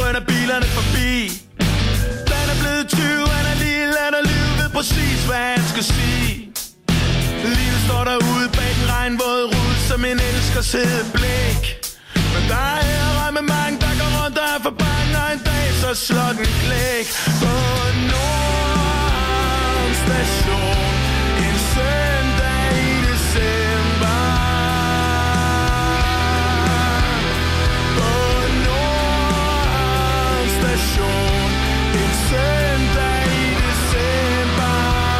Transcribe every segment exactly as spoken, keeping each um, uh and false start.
drøner bilerne forbi. Den er blevet tyve, han er lige let og lyve, ved præcis hvad han skal sige. Livet står derude bag den regnvåde rude, som en elsker sidde blik. Men der er her med mange, der går rundt og er for bange, og en dag så slår den klik. På Nord Station, en søndag i december. På Nord Station, en søndag i december.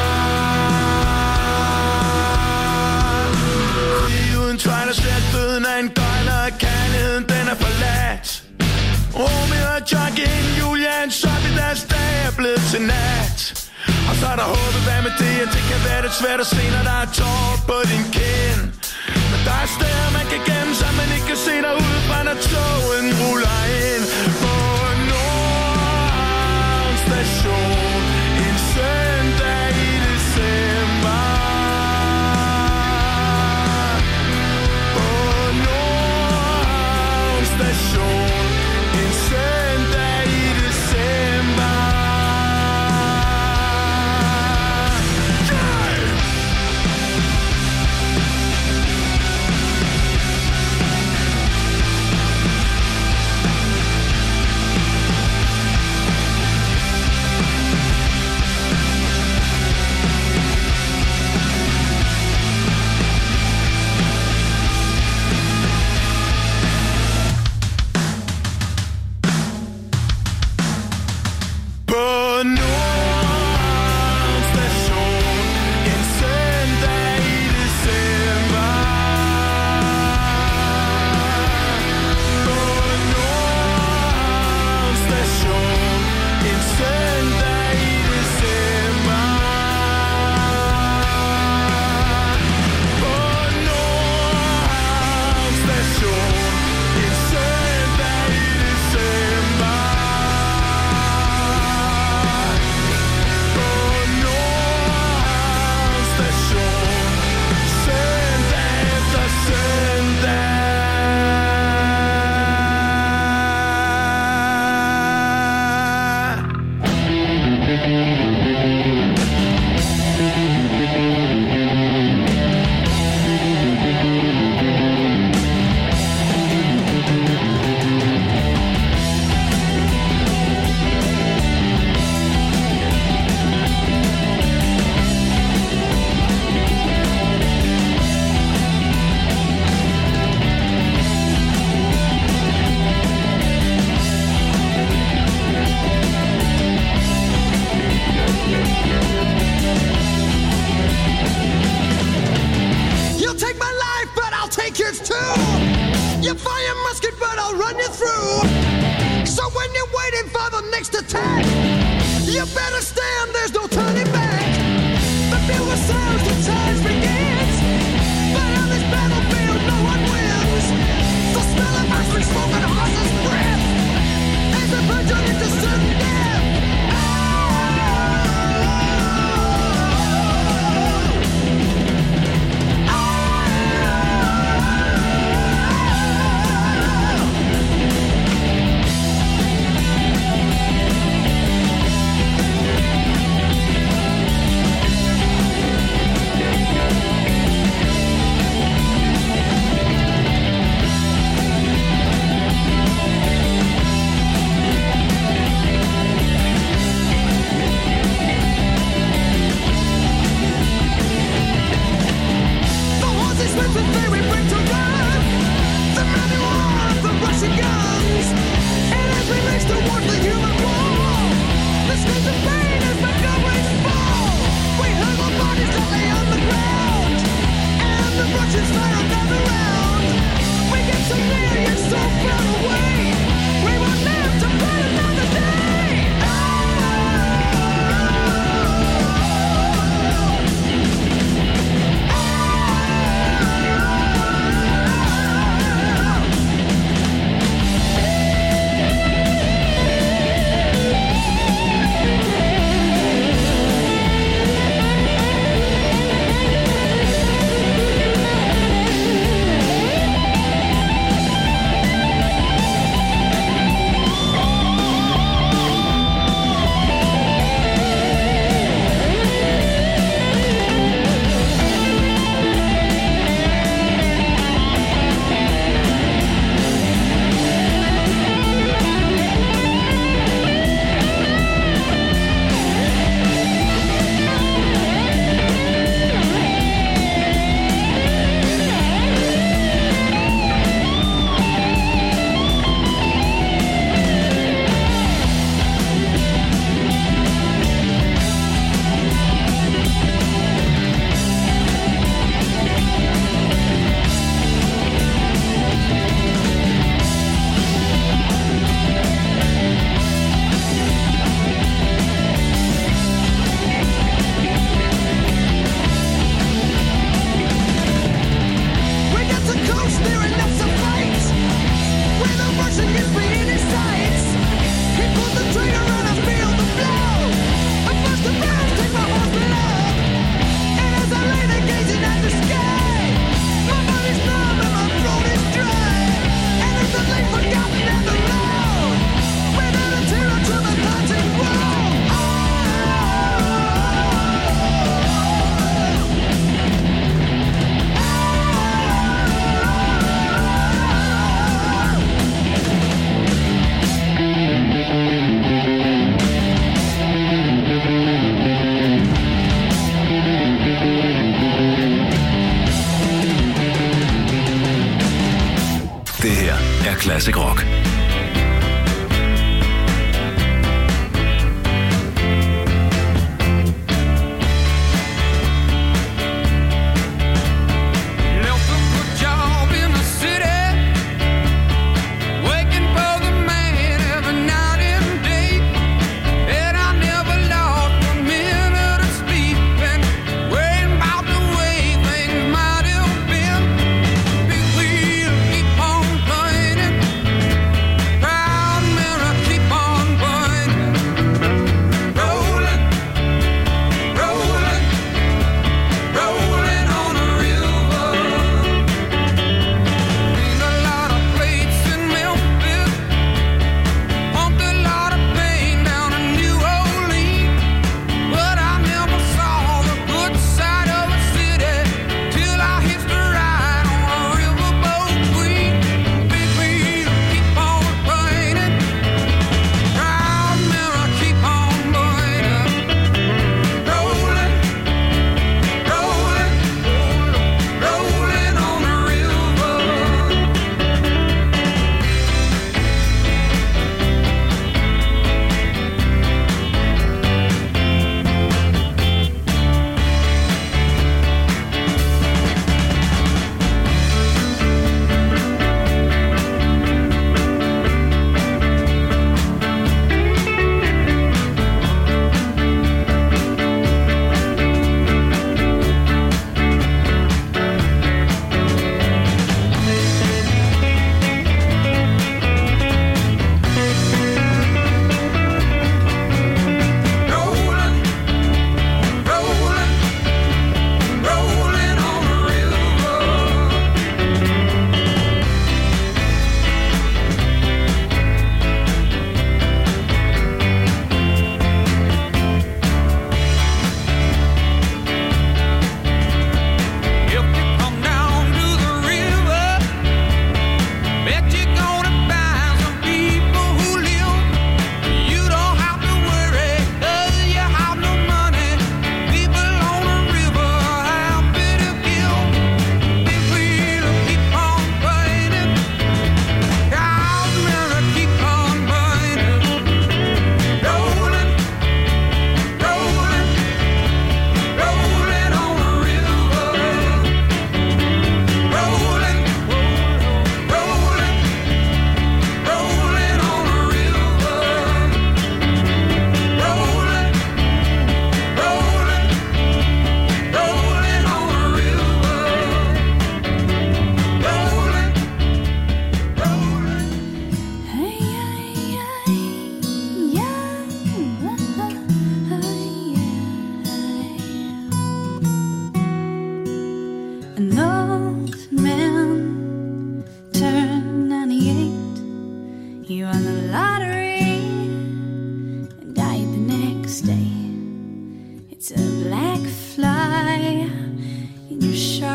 Lige uden tvejl og slet døden af en gøjler, og kærligheden den er forladt. Romeo og Joaquin, Julian, så i deres dag er blevet til nat. Og så er der håbet, hvad med det, at det kan være lidt svært at se, når der er tårer på din kind. Men der er steder, man kan gemme sig, man ikke kan se derude fra, når togen ruller ind. På Nord Station, en søndag i december. På Nord Station, en søndag i december.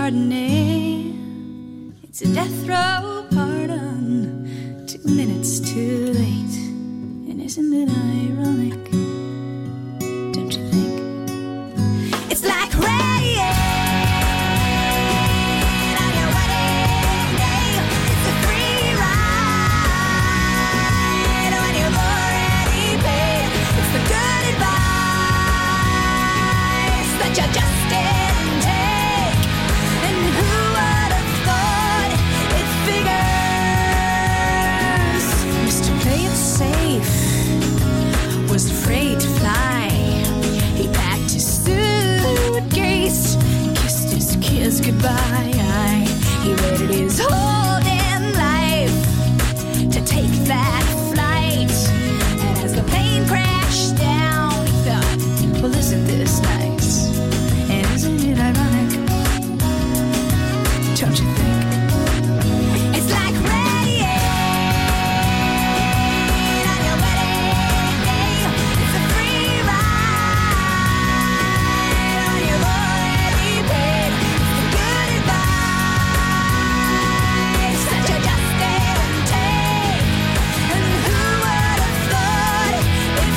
Chardonnay. It's a death row pardon, two minutes too late. And isn't it ironic? Don't you think? It's like rain on your wedding day. It's a free ride on your already paid. It's the good advice that you just didn't take. And who would have thought it figures? Mister Play It Safe was afraid to fly. He packed his suitcase, kissed his kids goodbye. He waited his whole damn life to take that flight. And as the plane crashed down, he thought, well, isn't this nice? And isn't it ironic? Don't you think? It's like rain on your wedding day. It's a free ride on your already paid. It's the good advice that you just didn't take. And who would have thought it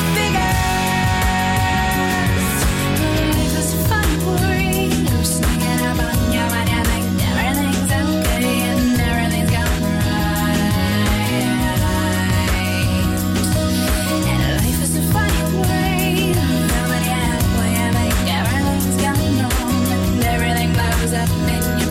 figures? Life is fun, worry, no sneaking up on you when you think everything's okay and everything's going right. And life is a funny way, nobody halfway, I think everything's going wrong and everything blows up in your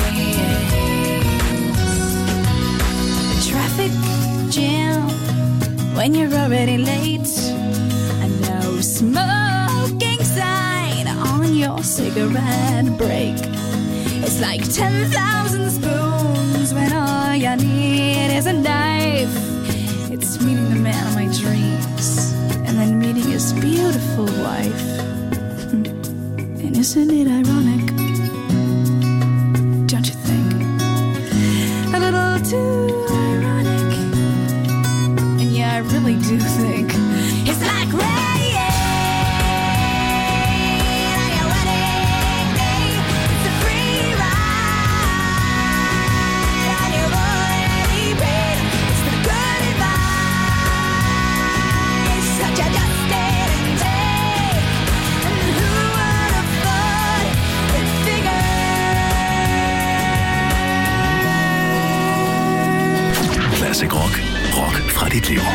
face. Traffic jam when you're already late. A no smoking sign on your cigarette break. It's like ten thousand spoons when all you need is a knife. It's meeting the man of my dreams and then meeting his beautiful wife. And isn't it ironic? Don't you think? A little too ironic. And yeah, I really do think it's like rain on your wedding day. It's a free ride on your already paid. It's the good advice that you just didn't take. And who would have thought it figured? Classic Rock. Rock fra dit liv.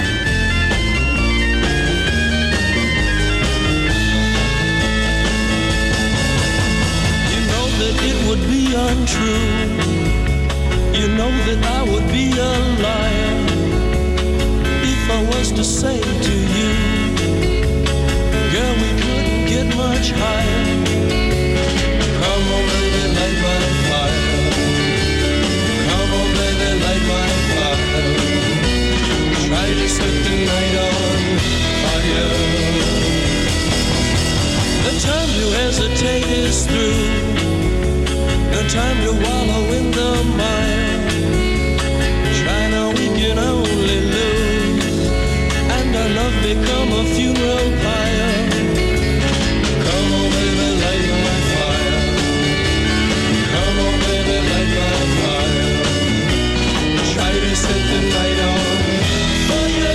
You know that it would be untrue. You know that I would be a liar if I was to say to you, girl, we couldn't get much higher. Come on, baby, light my fire. Come on, baby, light my fire. Try to set the night on fire. The time to hesitate is through. No time to wallow in the mire. Try now, we can only lose, and our love become a funeral pyre. Come on, baby, light my fire. Come on, baby, light my fire. Try to set the night on fire.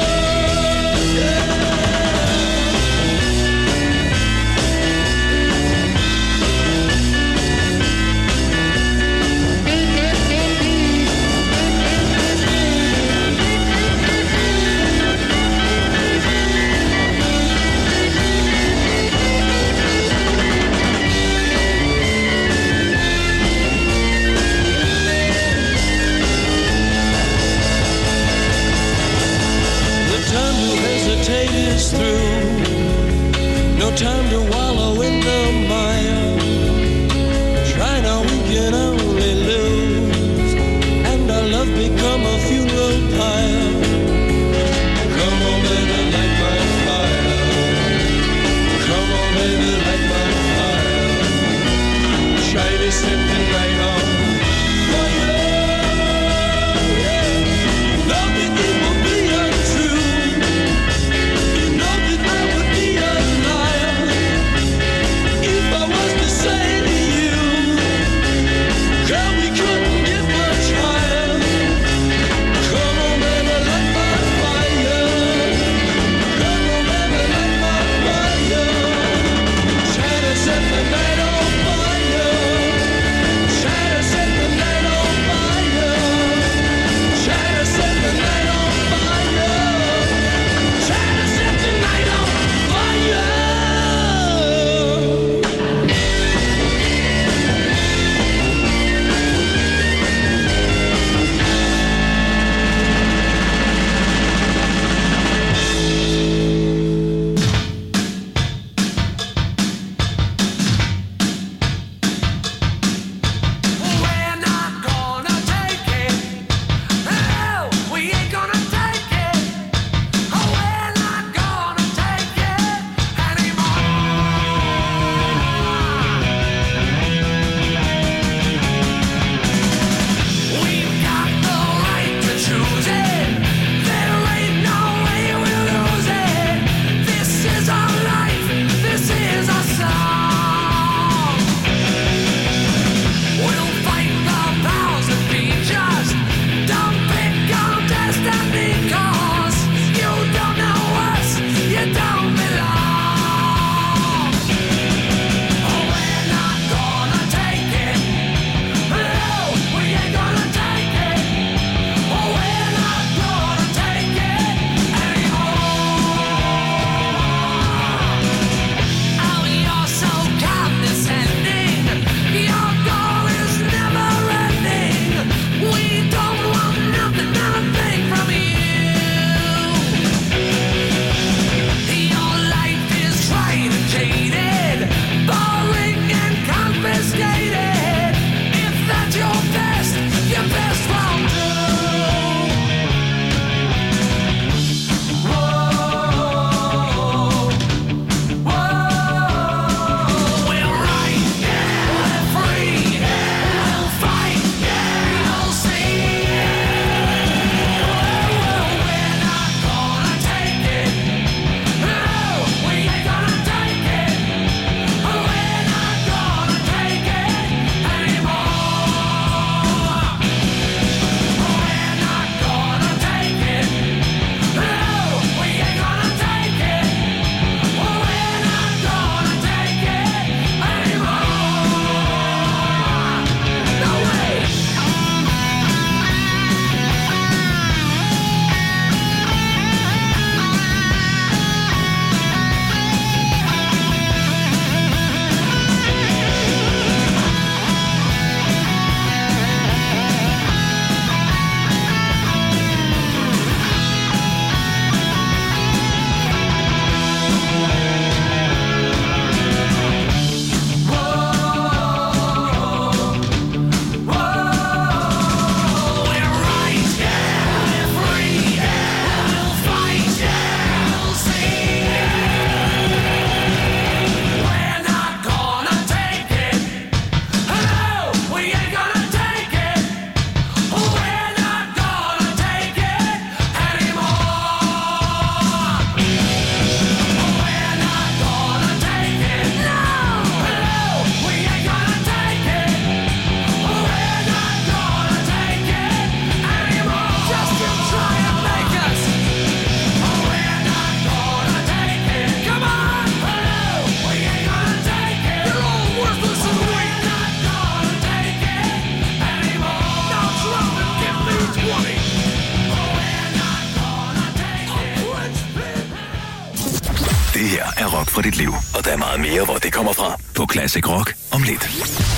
Is through. No time to wallow in the mire. Try now, we can only lose, and our love become a funeral pyre. Come on, baby, light my fire. Come on, baby, light my fire. Try to set the night on fire. Yeah. Love it, it will be untrue. You know that I would be a liar Det her er Rock fra dit liv, og der er meget mere, hvor det kommer fra på Classic Rock om lidt.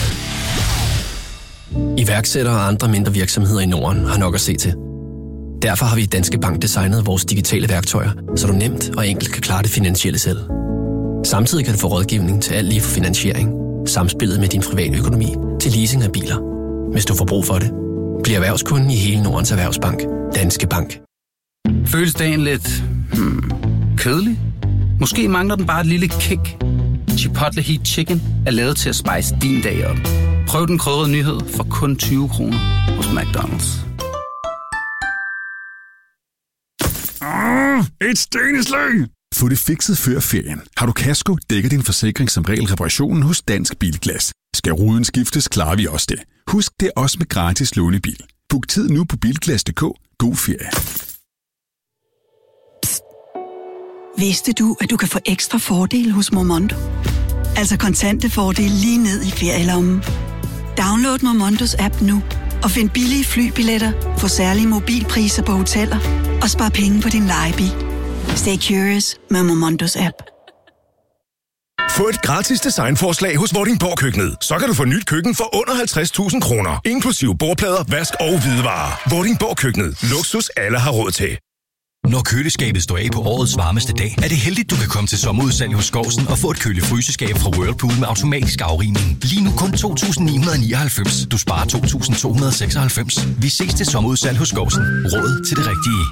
Iværksættere og andre mindre virksomheder i Norden har nok at se til. Derfor har vi i Danske Bank designet vores digitale værktøjer, så du nemt og enkelt kan klare det finansielle selv. Samtidig kan du få rådgivning til alt lige for finansiering, samspillet med din private økonomi til leasing af biler. Hvis du får brug for det, bliv erhvervskunden i hele Nordens Erhvervsbank. Danske Bank. Føles dagen lidt hmm, kedelig? Måske mangler den bare et lille kick. Chipotle Heat Chicken er lavet til at spice din dag op. Prøv den krydrede nyhed for kun tyve kroner hos McDonald's. Mm, et steneslag! Få det fikset før ferien. Har du kasko, dækker din forsikring som regel reparationen hos Dansk Bilglas. Skal ruden skiftes, klarer vi også det. Husk, det er også med gratis lånebil. Book tid nu på bilglas punktum d k. God ferie. Psst. Vidste du, at du kan få ekstra fordele hos Momondo? Altså kontante fordele lige ned i ferielommen. Download Momondos app nu og find billige flybilletter, få særlige mobilpriser på hoteller og spar penge på din lejebil. Stay curious med Momondos app. Få et gratis designforslag hos Vordingborg Køkkenet. Så kan du få nyt køkken for under halvtreds tusind kroner. Inklusiv bordplader, vask og hvidevarer. Vordingborg Køkkenet. Luksus alle har råd til. Når køleskabet står af på årets varmeste dag, er det heldigt, du kan komme til sommerudsalg hos Skovsen og få et køle-fryseskab fra Whirlpool med automatisk afrivning. Lige nu kun to tusind ni hundrede nioghalvfems. Du sparer to tusind to hundrede seksoghalvfems. Vi ses til sommerudsalg hos Skovsen. Råd til det rigtige.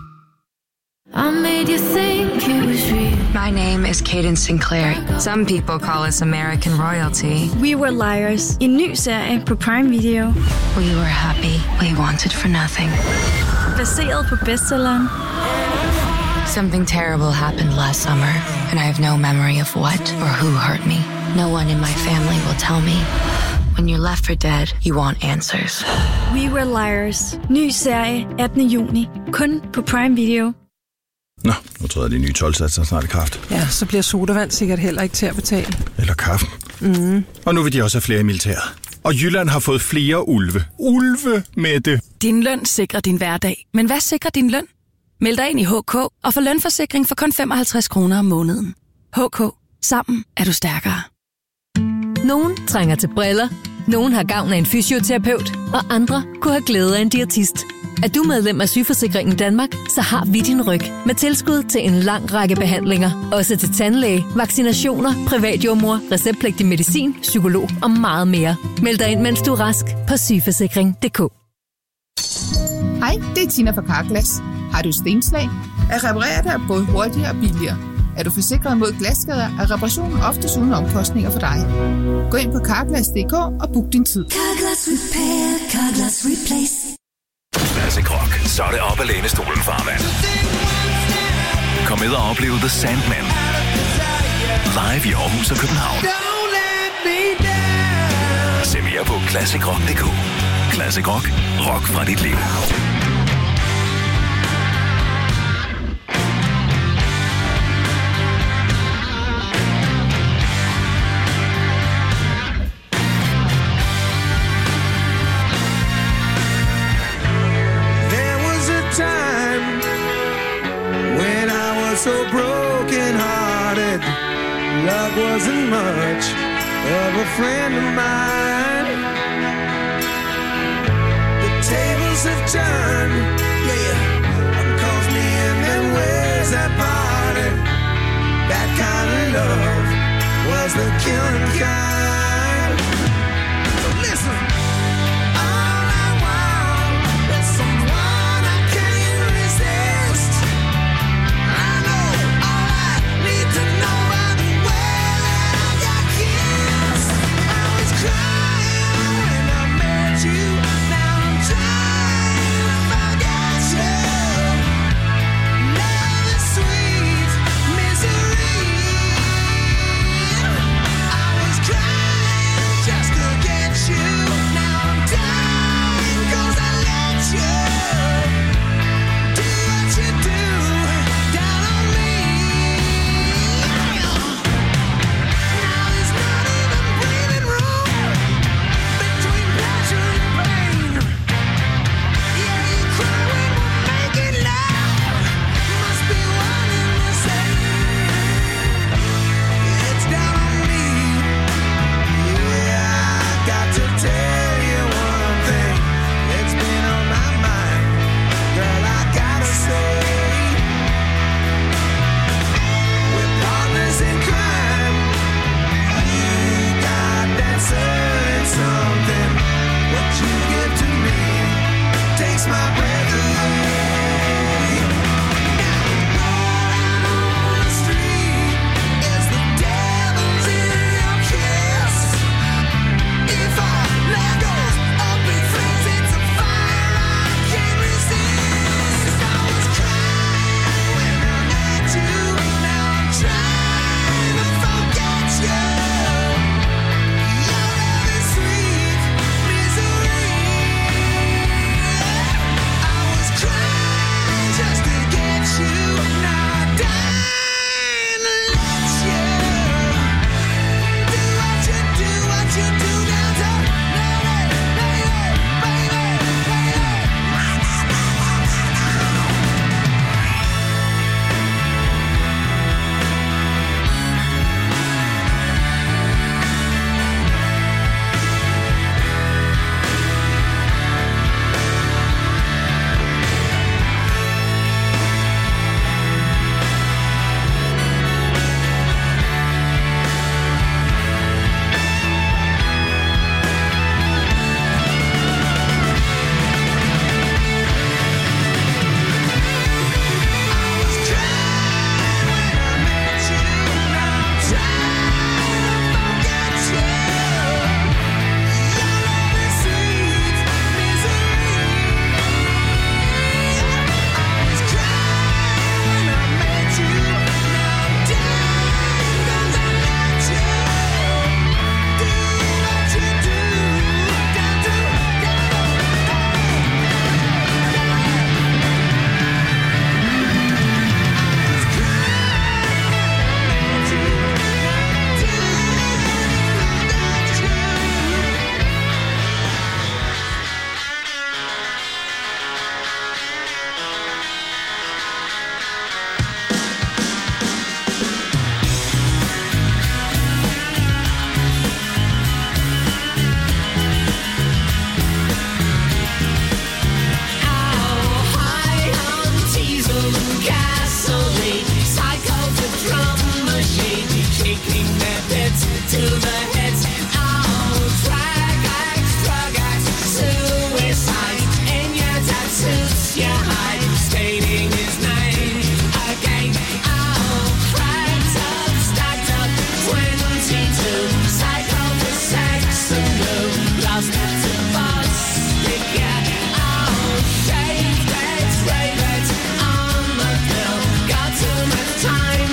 I made you think it was real. My name is Cadence Sinclair. Some people call us American royalty. We Were Liars. En ny serie på Prime Video. We were happy. We wanted for nothing. Baseret på bestselleren. Something terrible happened last summer, and I have no memory of what or who hurt me. No one in my family will tell me. When you're left for dead, you want answers. We Were Liars. Ny serie attende juni. Kun på Prime Video. Nå, nu tror jeg, de nye tolv-satser snart i kraft. Ja, så bliver sodavand sikkert heller ikke til at betale. Eller kaffen. Mm. Og nu vil de også have flere i militæret. Og Jylland har fået flere ulve. Ulve med det. Din løn sikrer din hverdag. Men hvad sikrer din løn? Meld dig ind i H K og få lønforsikring for kun femoghalvtreds kroner om måneden. H K. Sammen er du stærkere. Nogen trænger til briller. Nogen har gavn af en fysioterapeut. Og andre kunne have glæde af en diætist. Er du medlem af Sygeforsikringen Danmark, så har vi din ryg med tilskud til en lang række behandlinger. Også til tandlæge, vaccinationer, privatjordmor, receptpligtig medicin, psykolog og meget mere. Meld dig ind, mens du er rask på sygeforsikring punktum d k. Hej, det er Tina fra Carglass. Har du stenslag? At reparere dig er både hurtigere og billigere. Er du forsikret mod glasskader, er reparationen oftest uden omkostninger for dig. Gå ind på carglass punktum d k og book din tid. Carglass Repair, Carglass Replace. Classic Rock, så er det op ad lænestolen, farmand. Kom med og opleve The Sandman. Live i Aarhus og København. Se mere på classic rock punktum d k. Classic Rock, rock fra dit liv. So broken hearted, love wasn't much of a friend of mine. The tables have turned, yeah, one calls me in them ways that parted. That kind of love was the killing kind. So listen. Crying when I met you. Now I'm trying to forget.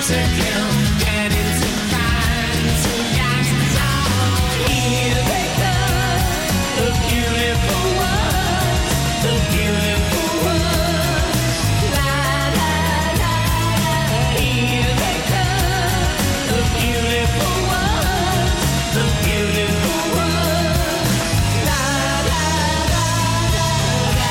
to kill, getting too kind, too young. Oh, here they come, the beautiful ones, the beautiful ones. La la la la, here they come, the beautiful ones, the beautiful ones. La la la la la.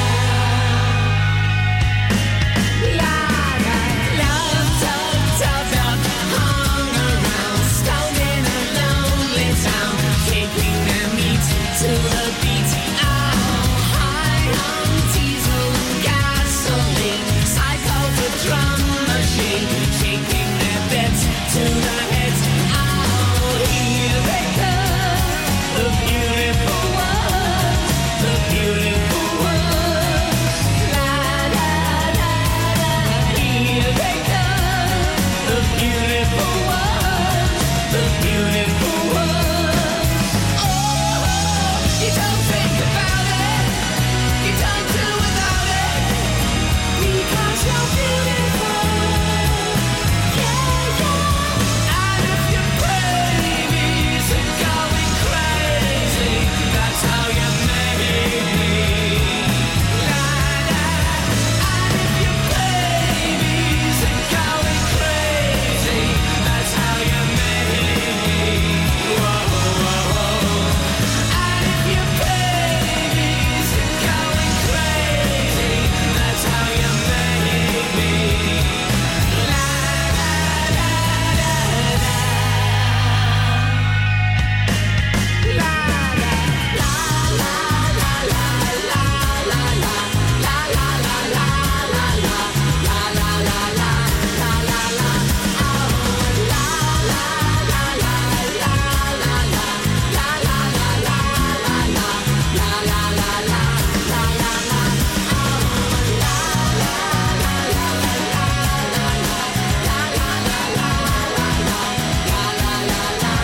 La la love tug, tug, tug, hung around, stoned in a lonely town, kicking their meat to the beat. Oh, high on diesel and gasoline, cycles a drum machine, shaking their beds to the heads. Oh, here they come, the beautiful ones, the beautiful ones. La la la la, here they come, the beautiful ones, the beautiful ones. Oh, you don't think about it, you don't do without it, because you're beautiful. Yeah, yeah. And if your babies are going crazy, that's how you make me. La la. And if your babies are going crazy, that's how you make me. Whoa, whoa, whoa. And if your babies are going crazy, that's how you make me. La la la la la. La la la la la la la la la. La la la la la la. La la la la la la la. Oh, la la la la la la la. La la la la la la. La la la la la la. Oh, la la la la la la. La la la la la la. La la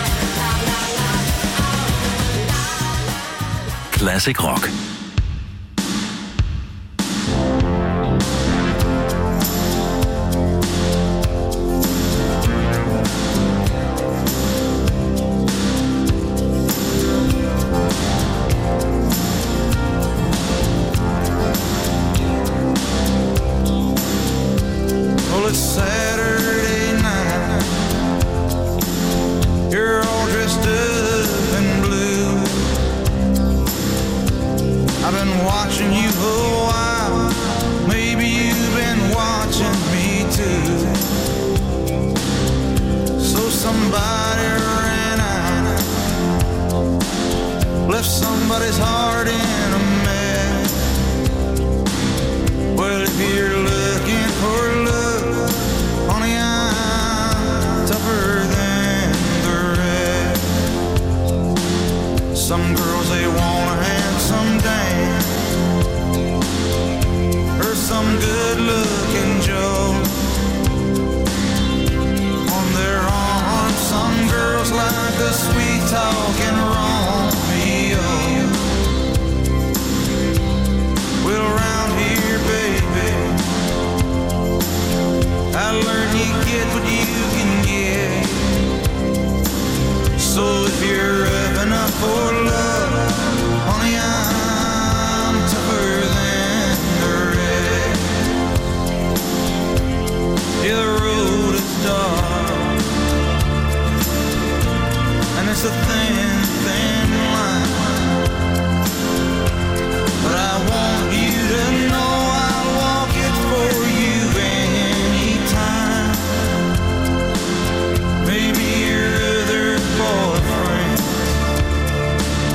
la la la. Classic Rock. Well, it's Saturday night. You're all dressed up in blue. I've been watching you a while. Maybe you've been watching me too. So somebody ran out, left somebody's heart in a mess. Well, if you're looking for love, honey, I'm tougher than the rest. Some girls, they want a handsome dame, or some good-looking Joe on their arm. Some girls like a sweet-talking Romeo. Well, around here, baby, I learned you get what you can get. So if you're up enough for love, honey, I'm tougher than the rest. Yeah, the road is dark, and it's a thin, thin line. But I want you to know I'll walk it for you anytime. Maybe your other boyfriend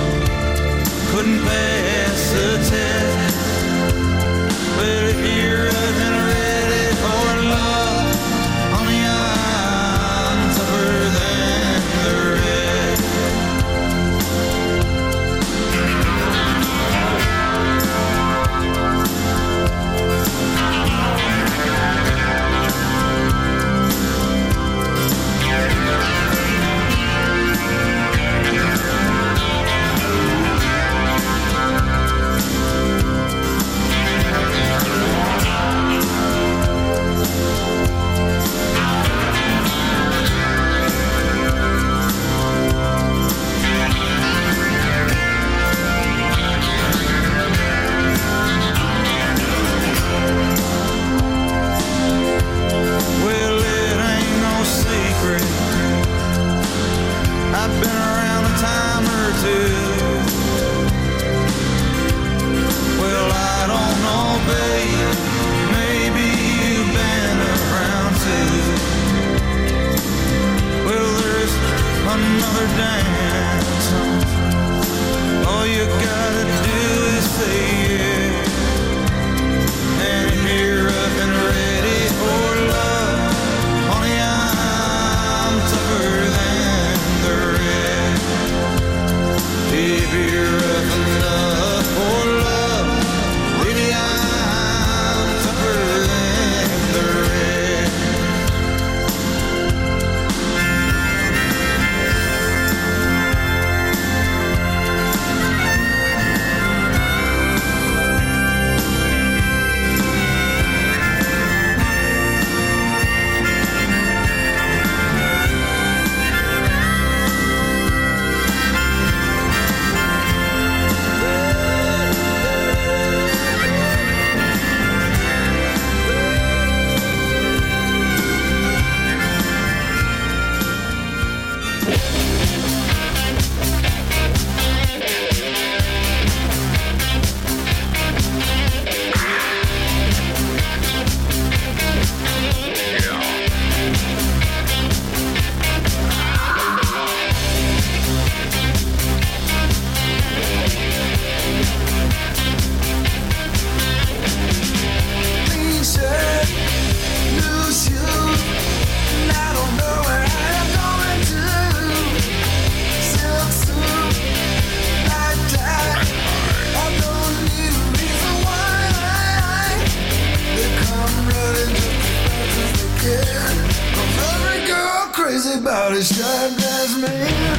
crazy about a short-dressed man.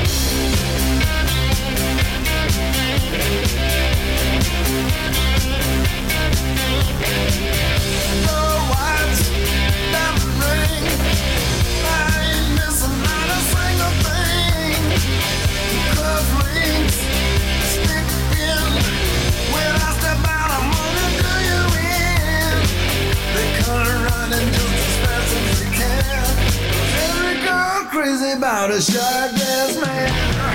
No watch, diamond ring, I ain't missing not a single thing. Cuff links, stick in, when I step out I'm gonna do you in. They come running just as fast as they can. Every girl crazy about a short-dressed man.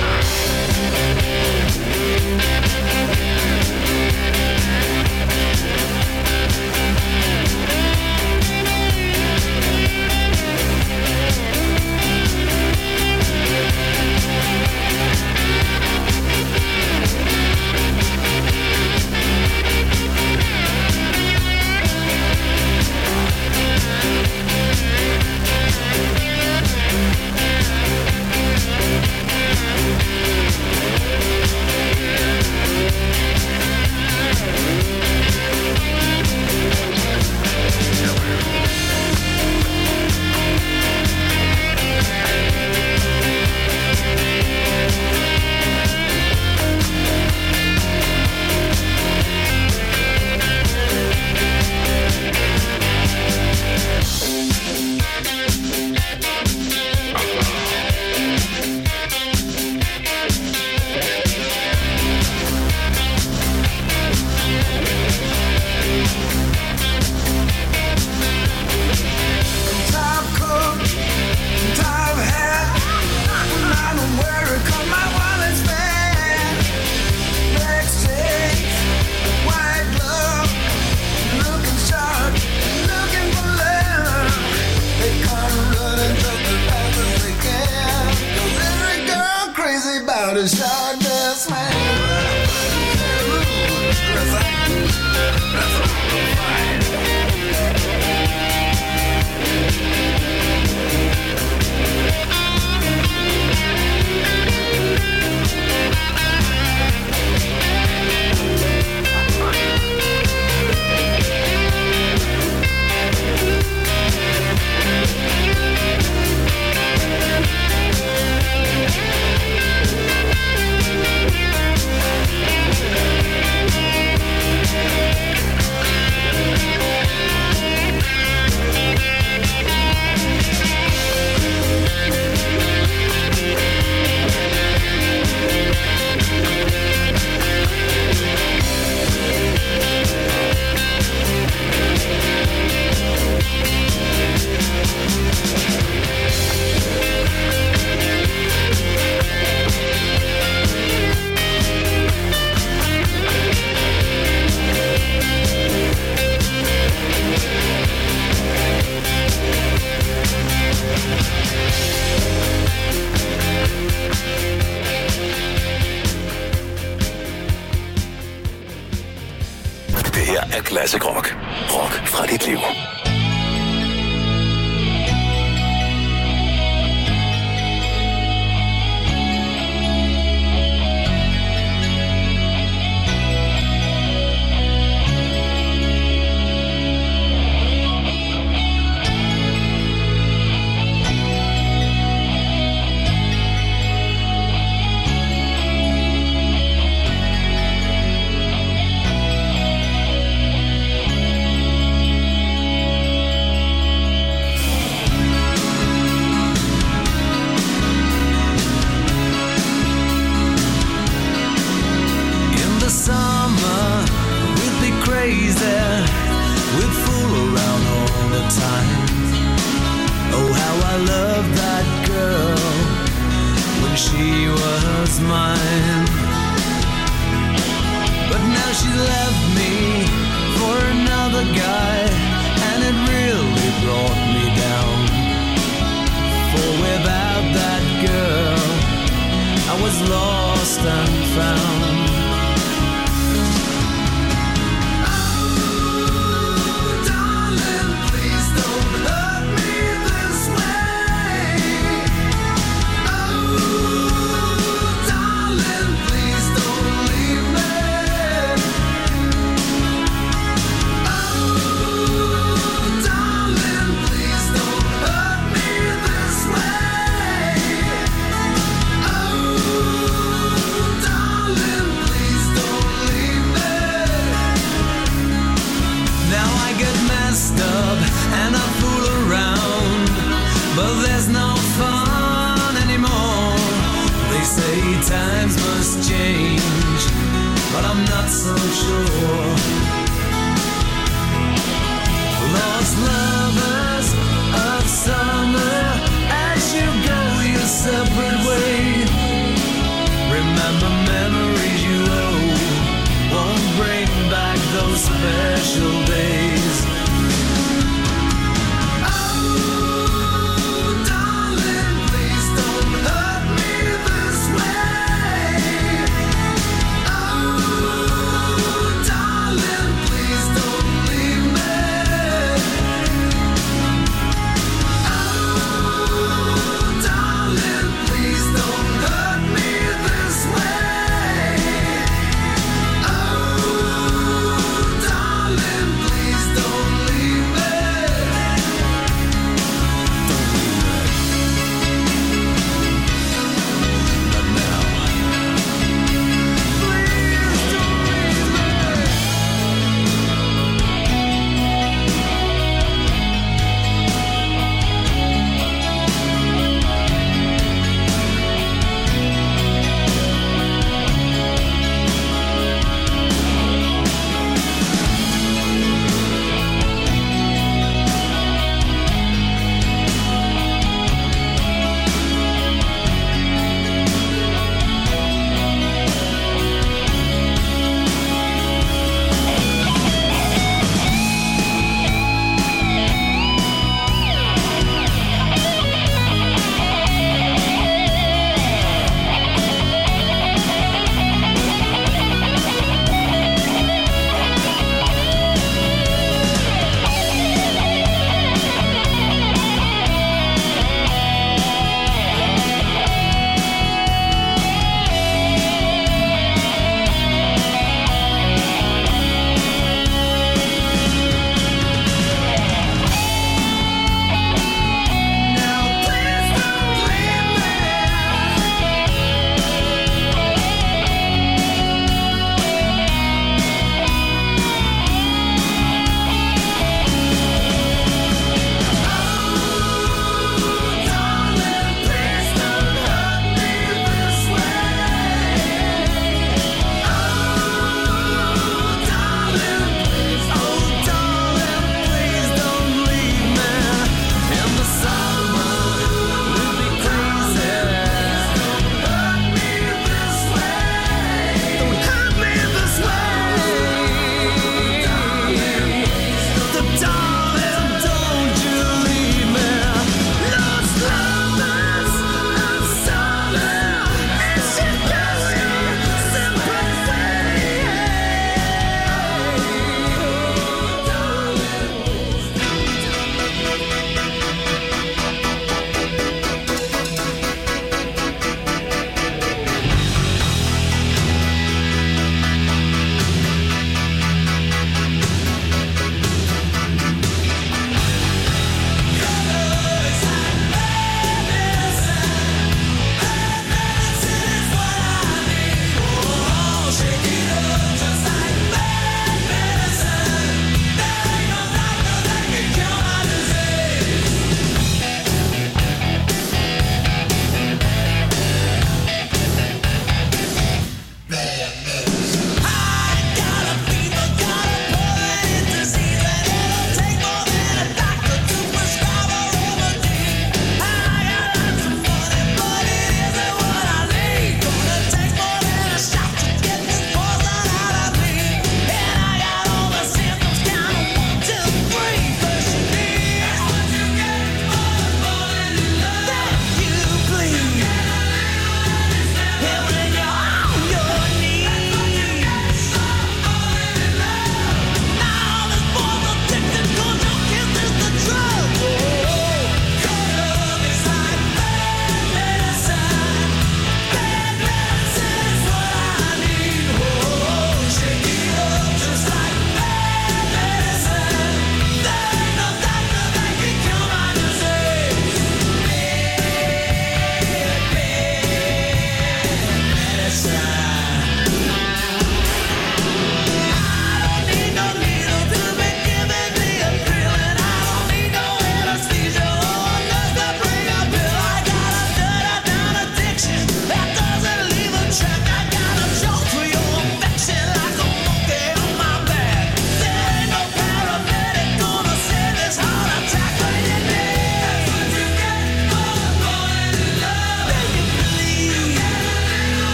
Classic Rock. Rock fra dit liv. Way Well, there's no fun anymore. They say times must change, but I'm not so sure. Lost lovers of summer, as you go your separate way, remember memories you owe, won't bring back those special days. Oh, darling, please don't hurt me this way. Oh, darling, please don't leave me.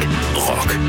Rock.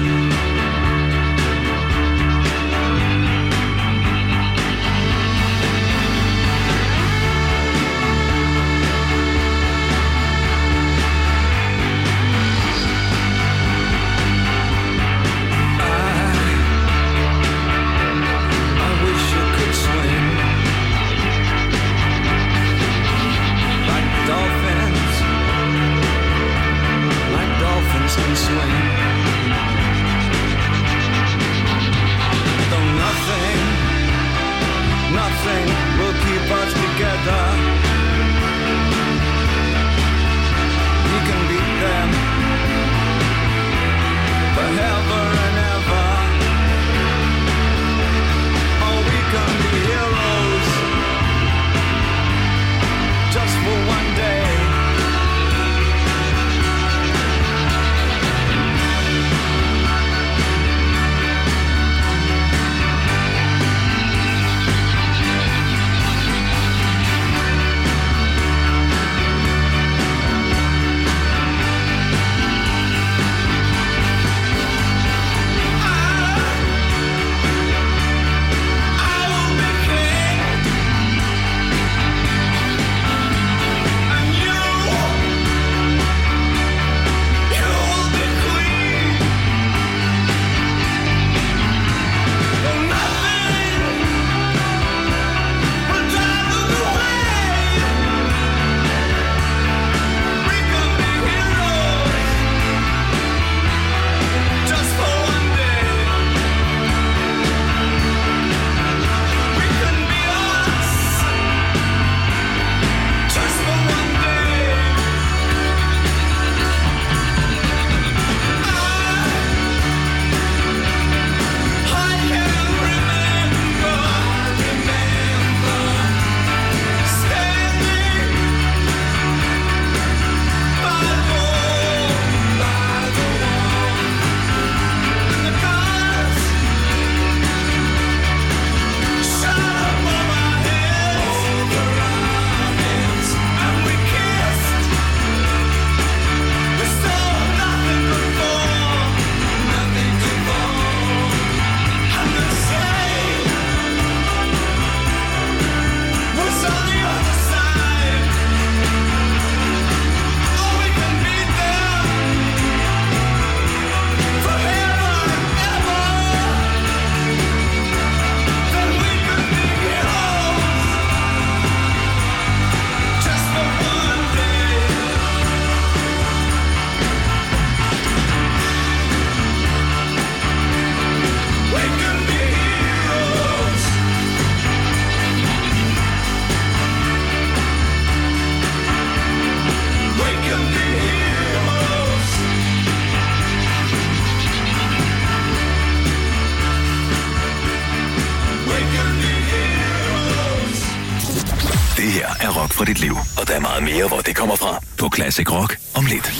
Det her er rock for dit liv, og der er meget mere, hvor det kommer fra på Classic Rock om lidt.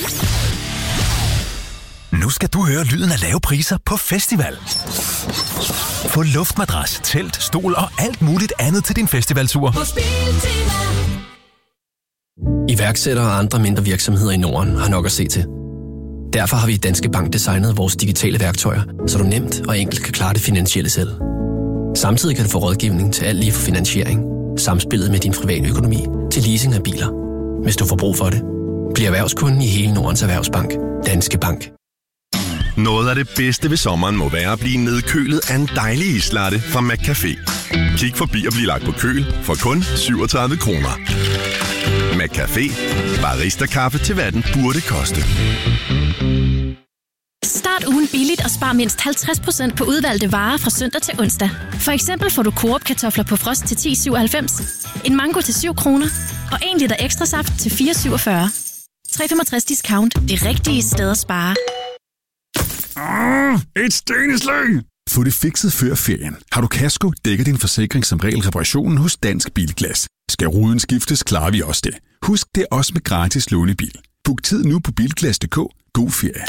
Nu skal du høre lyden af lave priser på festival. Få luftmadras, telt, stol og alt muligt andet til din festivaltur. Iværksættere og andre mindre virksomheder i Norden har nok at se til. Derfor har vi i Danske Bank designet vores digitale værktøjer, så du nemt og enkelt kan klare det finansielle selv. Samtidig kan du få rådgivning til alt lige fra finansiering, samspillet med din private økonomi til leasing af biler. Hvis du får brug for det, bliv erhvervskunden i hele Nordens Erhvervsbank. Danske Bank. Noget af det bedste ved sommeren må være at blive nedkølet af en dejlig islatte fra McCafé. Kig forbi og bliv lagt på køl for kun syvogtredive kroner. McCafé. Barista-kaffe til hvad den burde koste. Start ugen billigt og spar mindst halvtreds procent på udvalgte varer fra søndag til onsdag. For eksempel får du Coop-kartofler på frost til ti syvoghalvfems, en mango til syv kroner og en liter ekstra saft til fire syvogfyrre. tre komma femogtres discount. Det rigtige sted at spare. Ah, et steneslag! Få det fikset før ferien. Har du kasko, dækker din forsikring som regel reparationen hos Dansk Bilglas. Skal ruden skiftes, klarer vi også det. Husk, det er også med gratis lånebil. Book tid nu på bilglas punktum d k. God ferie.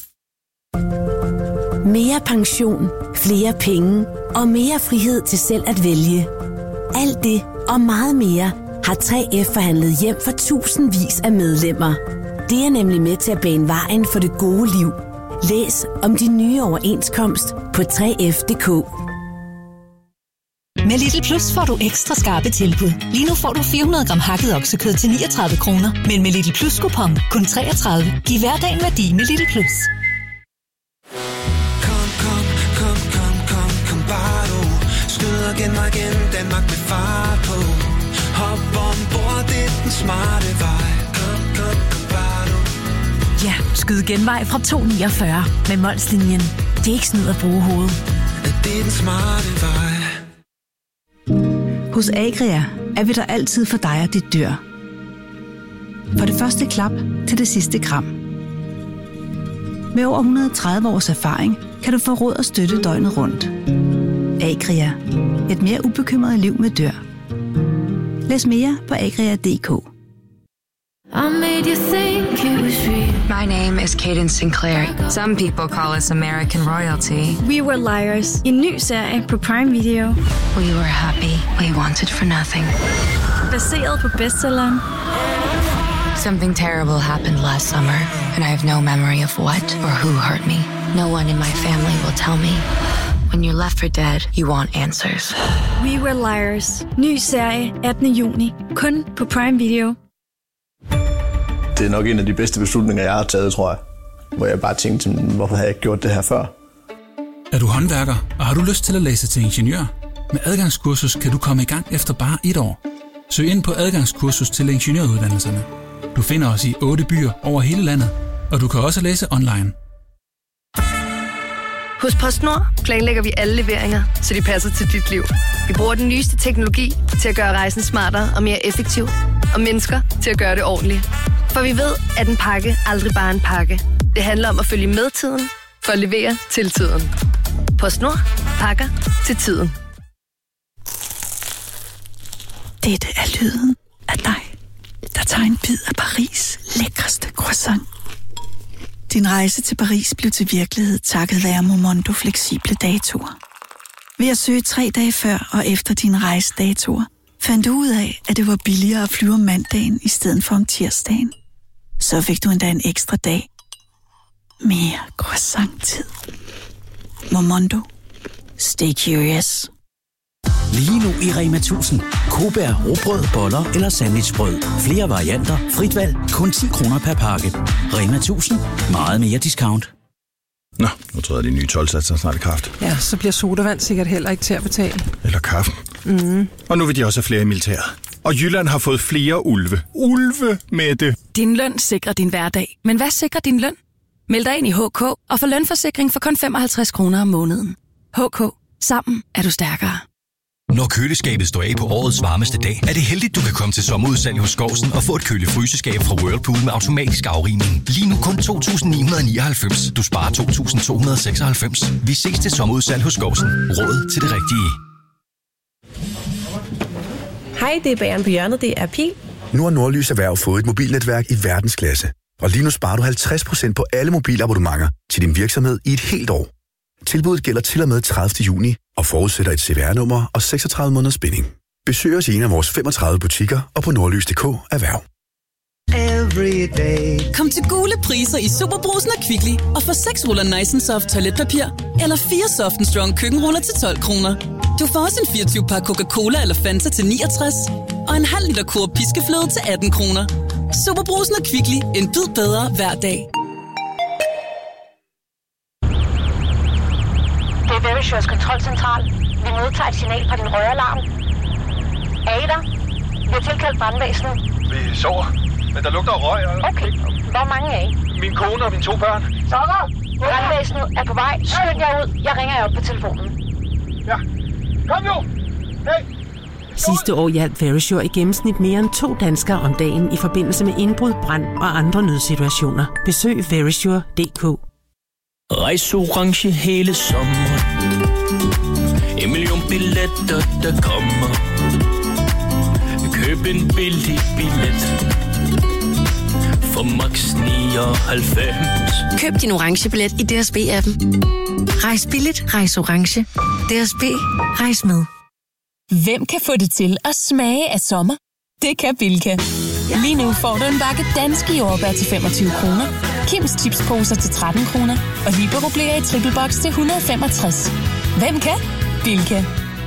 Mere pension, flere penge og mere frihed til selv at vælge. Alt det og meget mere har tre F forhandlet hjem for tusindvis af medlemmer. Det er nemlig med til at bane vejen for det gode liv. Læs om de nye overenskomst på tre F punktum d k. Med Lidl Plus får du ekstra skarpe tilbud. Lige nu får du fire hundrede gram hakket oksekød til niogtredive kroner. Men med Lidl Plus kupon kun treogtredive. Giv hverdagen værdi med Lidl Plus. Kom, kom, kom, kom, kom, kom bare du. Skyd igen og igen, Danmark med fart på. Hop ombord, det er den smarte vej. Kom, kom, kom bare du. Ja, skyd genvej fra to niogfyrre med Molslinjen. Det er ikke snyd at bruge hovedet. Det er den smarte vej. Hos Agria er vi der altid for dig og dit dyr. For det første klap til det sidste kram. Med over et hundrede og tredive års erfaring kan du få råd og støtte døgnet rundt. Agria. Et mere ubekymret liv med dyr. Læs mere på agria punktum d k. I made you think it was real. My name is Cadence Sinclair. Some people call us American royalty. We Were Liars. En ny serie på Prime Video. We were happy. We wanted for nothing. Baseret på bestselleren. Something terrible happened last summer, and I have no memory of what or who hurt me. No one in my family will tell me. When you're left for dead, you want answers. We Were Liars. Ny serie attende juni. Kun på Prime Video. Det er nok en af de bedste beslutninger, jeg har taget, tror jeg. Hvor jeg bare tænkte, hvorfor har jeg ikke gjort det her før? Er du håndværker, og har du lyst til at læse til ingeniør? Med adgangskursus kan du komme i gang efter bare et år. Søg ind på adgangskursus til ingeniøruddannelserne. Du finder os i otte byer over hele landet, og du kan også læse online. Hos PostNord planlægger vi alle leveringer, så de passer til dit liv. Vi bruger den nyeste teknologi til at gøre rejsen smartere og mere effektiv, og mennesker til at gøre det ordentligt. For vi ved, at en pakke aldrig bare er en pakke. Det handler om at følge med tiden, for at levere til tiden. PostNord. Pakker til tiden. Dette er lyden af dig, der tager en bid af Paris' lækreste croissant. Din rejse til Paris blev til virkelighed takket være Momondo fleksible datoer. Ved at søge tre dage før og efter dine rejsedatoer, fandt du ud af, at det var billigere at flyve om mandagen i stedet for om tirsdagen. Så fik du endda en ekstra dag. Mere croissant-tid. Momondo. Stay curious. Lige nu i Rema tusind. Kobær, rugbrød, boller eller sandwichbrød. Flere varianter, frit valg, kun ti kroner per pakke. Rema tusind. Meget mere discount. Nå, nu tror jeg, de nye tolvsatser snart i kraft. Ja, så bliver sodavand sikkert heller ikke til at betale. Eller kaffen. Mm. Og nu vil de også have flere i militæret. Og Jylland har fået flere ulve. Ulve med det. Din løn sikrer din hverdag. Men hvad sikrer din løn? Meld dig ind i H K og få lønforsikring for kun femoghalvtreds kroner om måneden. H K. Sammen er du stærkere. Når køleskabet står af på årets varmeste dag, er det heldigt, du kan komme til sommerudsalg hos Skovsen og få et køle-fryseskab fra Whirlpool med automatisk afrivning. Lige nu kun to tusind ni hundrede nioghalvfems. Du sparer to tusind to hundrede seksoghalvfems. Vi ses til sommerudsalg hos Skovsen. Råd til det rigtige. Hej, det er bageren på hjørnet. Det er Pil. Nu har Nordlys Erhverv fået et mobilnetværk i verdensklasse. Og lige nu sparer du halvtreds procent på alle mobilabonnementer til din virksomhed i et helt år. Tilbuddet gælder til og med tredivte juni og forudsætter et C V R-nummer og seksogtredive måneders binding. Besøg os i en af vores femogtredive butikker og på nordlys punktum d k erhverv. Kom til gule priser i Superbrusen og Kvickly og få seks ruller Nice and Soft toiletpapir eller fire Soft and Strong køkkenruller til tolv kroner. Du får også en fireogtyve pakke Coca-Cola eller Fanta til niogtres og en halv liter Coop piskefløde til atten kroner. Superbrusen og Kvickly. En bid bedre hver dag. Det er Verisures kontrolcentral. Vi modtager et signal fra din røralarm. Er I der? Vi har tilkaldt brandvæsenet. Vi sover, men der lugter røg. Og... Okay. Hvor mange er I? Min kone og mine to børn. Sover! Brandvæsenet er på vej. Skynd jer ud. Jeg ringer jer op på telefonen. Ja. Kom nu! Hey! Sidste år hjalp Verisure i gennemsnit mere end to danskere om dagen i forbindelse med indbrud, brand og andre nødsituationer. Besøg verisure punktum d k. Rejs orange hele sommeren. En million billetter, der kommer. Køb en billig billet for max nioghalvfems. Køb din orange billet i D S B-appen. Rejs billigt, rejs orange. D S B, rejs med. Hvem kan få det til at smage af sommer? Det kan Bilka. Lige nu får du en bakke danske jordbær til femogtyve kroner. Kims chipsposer til tretten kroner og Libero Blære i triple box til et hundrede og femogtres. Hvem kan? Bilka.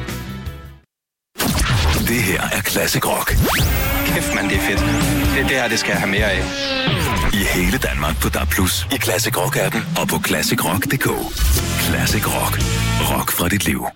Det her er Classic Rock. Kæft, mand, det er fedt. Det, det her, det skal jeg have mere af. I hele Danmark på D A B plus, i Classic Rock-appen og på classic rock punktum d k. Classic Rock. Rock fra dit liv.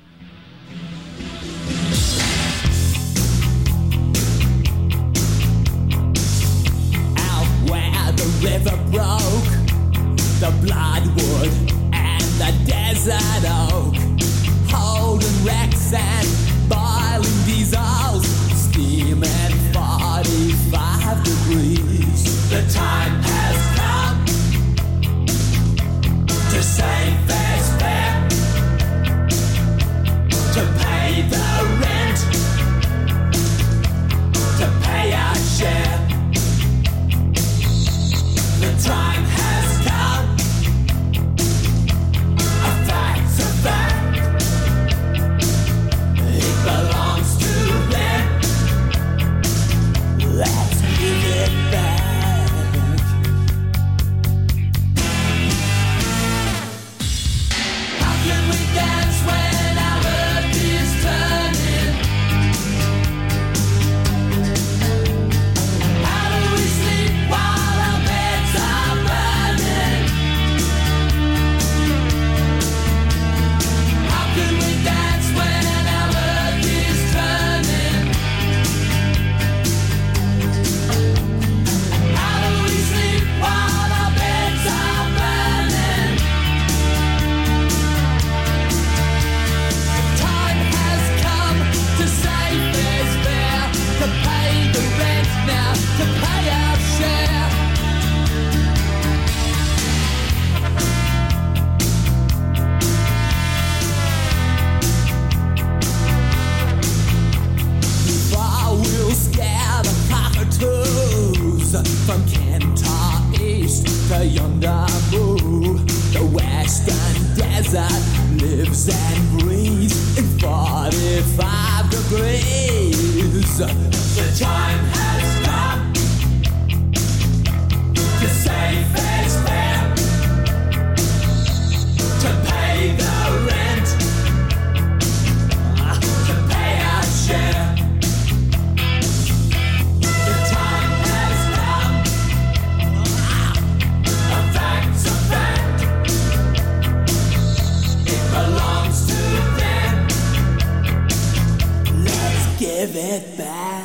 The river broke, the bloodwood and the desert oak, holding wrecks and boiling diesels, steaming forty-five degrees. The time has come to save this fair, to pay the rent, to pay our share. The time has come. A fact's a fact. It belongs to them. Let's give it back. How can we dance when our earth is turning? How do we sleep while our beds are burning? How can we dance when our earth is turning? How do we sleep while our beds are burning? The time has come to save this fair, to pay the rent now, to pay our share. Before we'll scare the cockatoos from Kentar East to yonder Moo, the western desert lives and breathes in forty-five degrees. The time has come to save this fair, to pay the rent, to pay our share. The time has come. A fact's a fact. It belongs to them. Let's give it back.